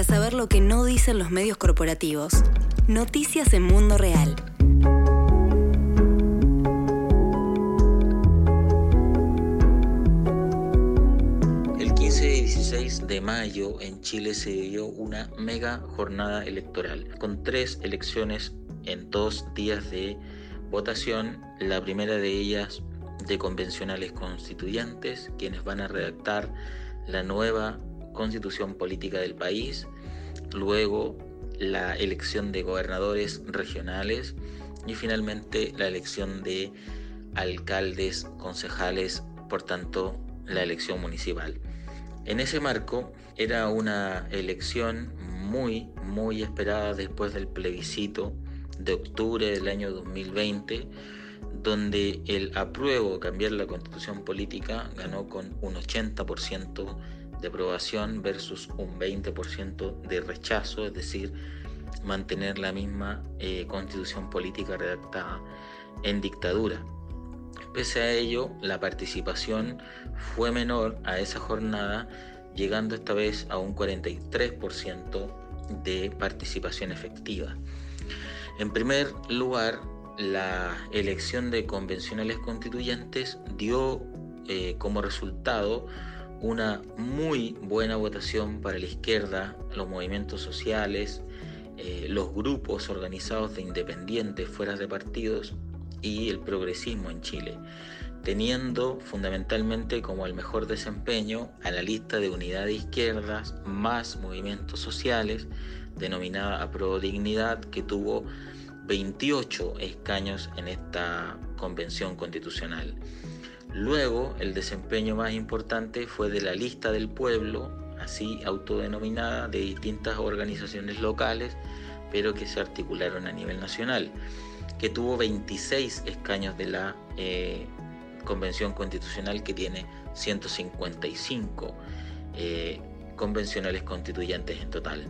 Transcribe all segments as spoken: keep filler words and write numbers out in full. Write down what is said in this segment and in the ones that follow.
saber lo que no dicen los medios corporativos. Noticias en Mundo Real. El quince y dieciséis de mayo en Chile se dio una mega jornada electoral, con tres elecciones en dos días de votación. La primera de ellas de convencionales constituyentes, quienes van a redactar la nueva constitución política del país. Luego la elección de gobernadores regionales y finalmente la elección de alcaldes, concejales, por tanto la elección municipal. En ese marco era una elección muy, muy esperada después del plebiscito de octubre del año dos mil veinte, donde el apruebo de cambiar la constitución política ganó con un ochenta por ciento de aprobación versus un veinte por ciento de rechazo, es decir, mantener la misma eh, constitución política redactada en dictadura. Pese a ello, la participación fue menor a esa jornada, llegando esta vez a un cuarenta y tres por ciento de participación efectiva. En primer lugar, la elección de convencionales constituyentes dio eh, como resultado una muy buena votación para la izquierda, los movimientos sociales, eh, los grupos organizados de independientes fuera de partidos y el progresismo en Chile, teniendo fundamentalmente como el mejor desempeño a la lista de unidad de izquierdas más movimientos sociales, denominada Apruebo Dignidad, que tuvo veintiocho escaños en esta convención constitucional. Luego, el desempeño más importante fue de la Lista del Pueblo, así autodenominada, de distintas organizaciones locales, pero que se articularon a nivel nacional, que tuvo veintiséis escaños de la eh, Convención Constitucional, que tiene ciento cincuenta y cinco eh, convencionales constituyentes en total.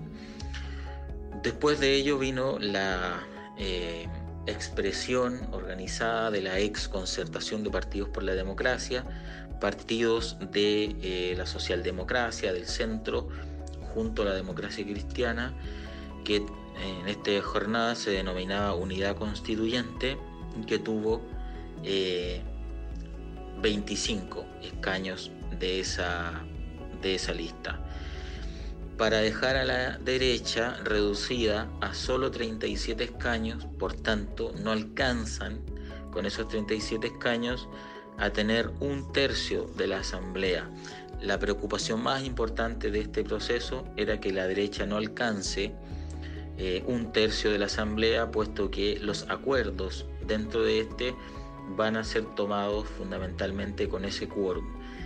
Después de ello vino la eh, expresión organizada de la ex concertación de partidos por la democracia, partidos de eh, la socialdemocracia, del centro, junto a la democracia cristiana, que en esta jornada se denominaba Unidad Constituyente, que tuvo eh, veinticinco escaños de esa, de esa lista, para dejar a la derecha reducida a solo treinta y siete escaños. Por tanto, no alcanzan con esos treinta y siete escaños a tener un tercio de la asamblea. La preocupación más importante de este proceso era que la derecha no alcance eh, un tercio de la asamblea, puesto que los acuerdos dentro de este van a ser tomados fundamentalmente con ese quórum.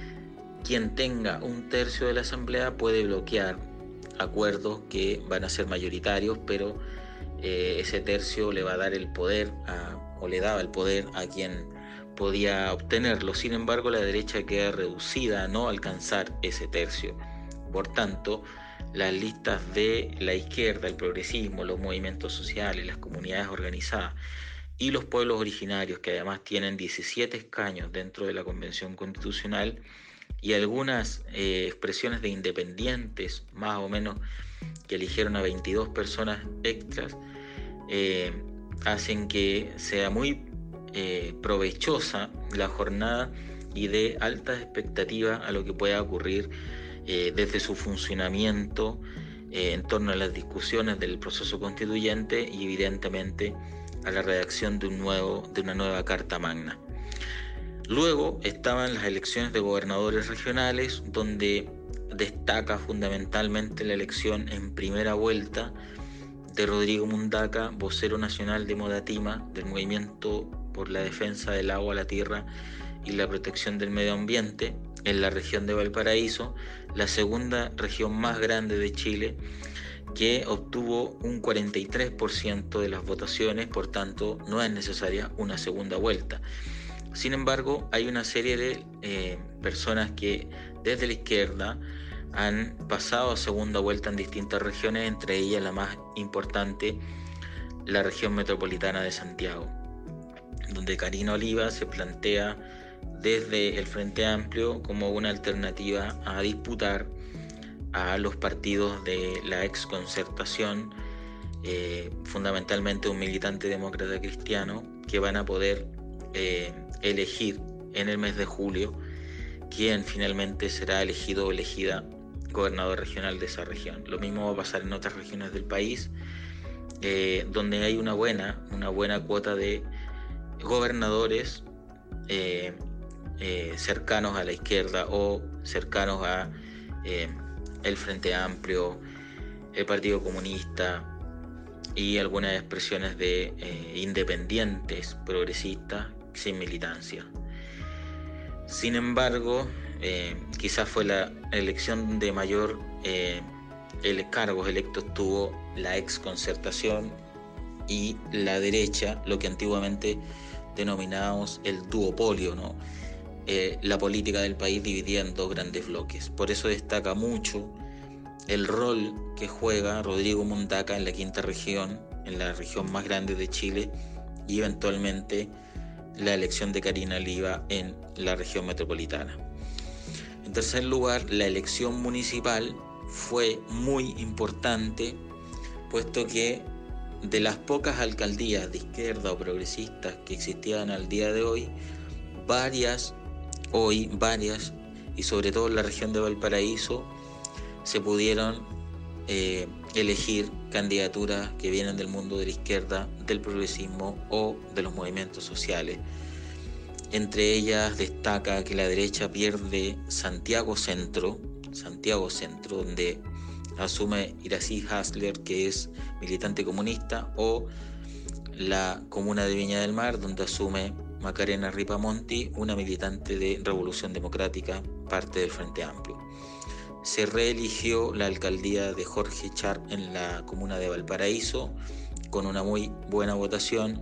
Quien tenga un tercio de la asamblea puede bloquear acuerdos que van a ser mayoritarios, pero eh, ese tercio le va a dar el poder a, o le daba el poder a quien podía obtenerlo. Sin embargo, la derecha queda reducida a no alcanzar ese tercio. Por tanto, las listas de la izquierda, el progresismo, los movimientos sociales, las comunidades organizadas y los pueblos originarios, que además tienen diecisiete escaños dentro de la Convención Constitucional, y algunas eh, expresiones de independientes, más o menos, que eligieron a veintidós personas extras, eh, hacen que sea muy eh, provechosa la jornada y de altas expectativas a lo que pueda ocurrir eh, desde su funcionamiento eh, en torno a las discusiones del proceso constituyente y evidentemente a la redacción de, un nuevo, de una nueva Carta Magna. Luego estaban las elecciones de gobernadores regionales, donde destaca fundamentalmente la elección en primera vuelta de Rodrigo Mundaca, vocero nacional de Modatima, del Movimiento por la Defensa del Agua, la Tierra y la Protección del Medio Ambiente, en la región de Valparaíso, la segunda región más grande de Chile, que obtuvo un cuarenta y tres por ciento de las votaciones. Por tanto, no es necesaria una segunda vuelta. Sin embargo, hay una serie de eh, personas que desde la izquierda han pasado a segunda vuelta en distintas regiones, entre ellas la más importante, la región metropolitana de Santiago, donde Karina Oliva se plantea desde el Frente Amplio como una alternativa a disputar a los partidos de la ex Concertación, eh, fundamentalmente un militante demócrata cristiano, que van a poder eh, elegir en el mes de julio quién finalmente será elegido o elegida gobernador regional de esa región. Lo mismo va a pasar en otras regiones del país, eh, donde hay una buena, una buena cuota de gobernadores eh, eh, cercanos a la izquierda o cercanos a eh, el Frente Amplio, el Partido Comunista y algunas expresiones de eh, independientes progresistas sin militancia. Sin embargo, eh, quizás fue la elección de mayor eh, el cargos electos tuvo la ex Concertación y la derecha, lo que antiguamente denominábamos el duopolio, ¿no? Eh, la política del país dividida en dos grandes bloques. Por eso destaca mucho el rol que juega Rodrigo Mundaca en la quinta región, en la región más grande de Chile, y eventualmente la elección de Karina Oliva en la región metropolitana. En tercer lugar, la elección municipal fue muy importante, puesto que de las pocas alcaldías de izquierda o progresistas que existían al día de hoy, varias, hoy varias, y sobre todo en la región de Valparaíso, se pudieron eh, elegir candidaturas que vienen del mundo de la izquierda, del progresismo o de los movimientos sociales. Entre ellas destaca que la derecha pierde Santiago Centro, Santiago Centro, donde asume Iracy Hasler, que es militante comunista, o la comuna de Viña del Mar, donde asume Macarena Ripamonti, una militante de Revolución Democrática, parte del Frente Amplio. Se reeligió la alcaldía de Jorge Char en la comuna de Valparaíso, con una muy buena votación.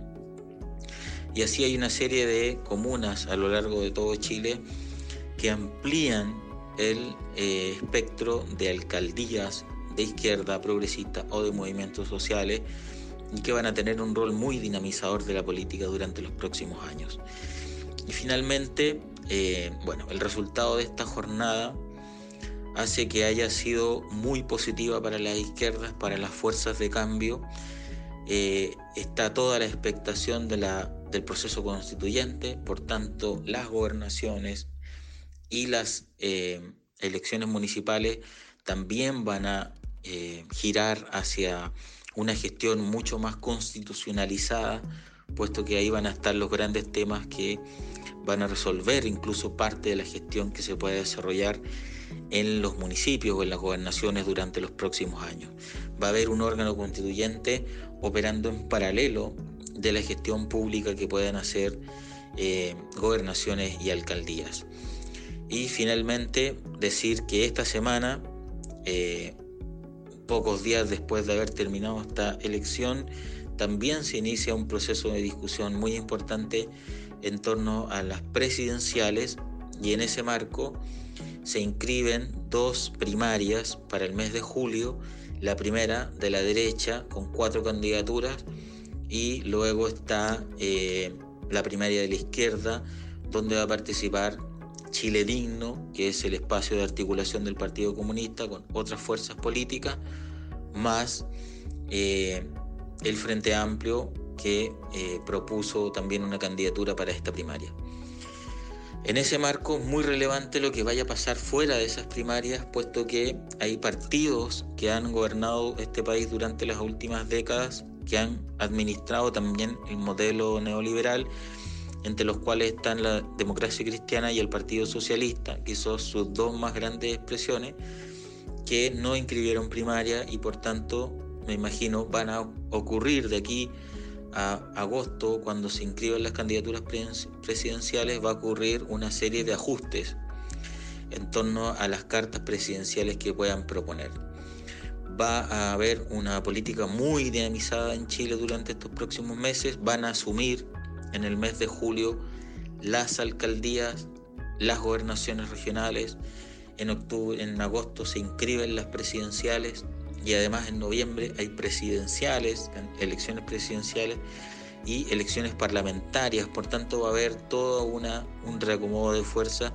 Y así hay una serie de comunas a lo largo de todo Chile que amplían el eh, espectro de alcaldías de izquierda, progresista o de movimientos sociales, y que van a tener un rol muy dinamizador de la política durante los próximos años. Y finalmente, eh, bueno, el resultado de esta jornada hace que haya sido muy positiva para las izquierdas, para las fuerzas de cambio. Eh, está toda la expectación de la, del proceso constituyente, por tanto las gobernaciones y las eh, elecciones municipales también van a eh, girar hacia una gestión mucho más constitucionalizada, puesto que ahí van a estar los grandes temas que van a resolver incluso parte de la gestión que se puede desarrollar en los municipios o en las gobernaciones durante los próximos años. Va a haber un órgano constituyente operando en paralelo de la gestión pública que puedan hacer eh, gobernaciones y alcaldías. Y finalmente decir que esta semana, eh, pocos días después de haber terminado esta elección, también se inicia un proceso de discusión muy importante en torno a las presidenciales, y en ese marco se inscriben dos primarias para el mes de julio, la primera de la derecha con cuatro candidaturas, y luego está eh, la primaria de la izquierda, donde va a participar Chile Digno, que es el espacio de articulación del Partido Comunista con otras fuerzas políticas, más eh, el Frente Amplio, que eh, propuso también una candidatura para esta primaria. En ese marco es muy relevante lo que vaya a pasar fuera de esas primarias, puesto que hay partidos que han gobernado este país durante las últimas décadas, que han administrado también el modelo neoliberal, entre los cuales están la Democracia Cristiana y el Partido Socialista, que son sus dos más grandes expresiones, que no inscribieron primaria y por tanto, me imagino, van a ocurrir de aquí a agosto, cuando se inscriban las candidaturas presidenciales, va a ocurrir una serie de ajustes en torno a las cartas presidenciales que puedan proponer. Va a haber una política muy dinamizada en Chile durante estos próximos meses. Van a asumir en el mes de julio las alcaldías, las gobernaciones regionales. En octubre, en agosto se inscriben las presidenciales, y además en noviembre hay presidenciales, elecciones presidenciales y elecciones parlamentarias. Por tanto, va a haber todo una, un reacomodo de fuerza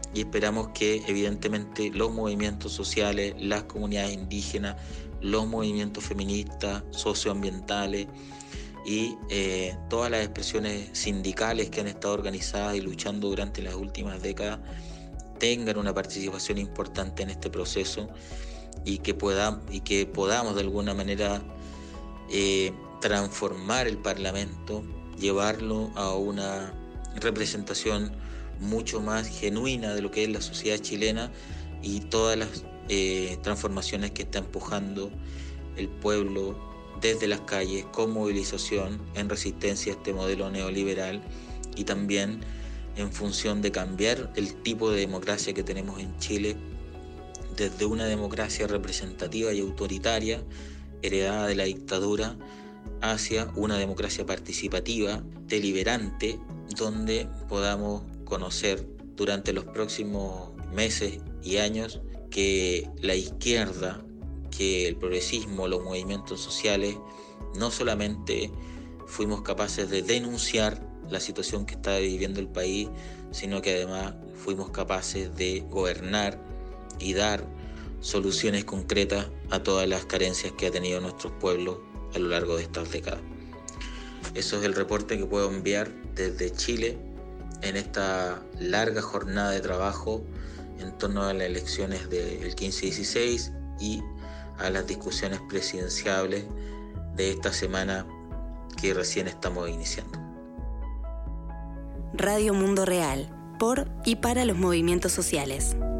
y esperamos que evidentemente los movimientos sociales, las comunidades indígenas, los movimientos feministas, socioambientales y eh, todas las expresiones sindicales que han estado organizadas y luchando durante las últimas décadas tengan una participación importante en este proceso y que, pueda, y que podamos de alguna manera eh, transformar el Parlamento, llevarlo a una representación mucho más genuina de lo que es la sociedad chilena y todas las eh, transformaciones que está empujando el pueblo desde las calles con movilización en resistencia a este modelo neoliberal y también en función de cambiar el tipo de democracia que tenemos en Chile desde una democracia representativa y autoritaria heredada de la dictadura hacia una democracia participativa, deliberante, donde podamos conocer durante los próximos meses y años que la izquierda, que el progresismo, los movimientos sociales, no solamente fuimos capaces de denunciar la situación que está viviendo el país, sino que además fuimos capaces de gobernar y dar soluciones concretas a todas las carencias que ha tenido nuestros pueblos a lo largo de estas décadas. Eso es el reporte que puedo enviar desde Chile en esta larga jornada de trabajo en torno a las elecciones del quince dieciséis y a las discusiones presidenciables de esta semana que recién estamos iniciando. Radio Mundo Real, por y para los movimientos sociales.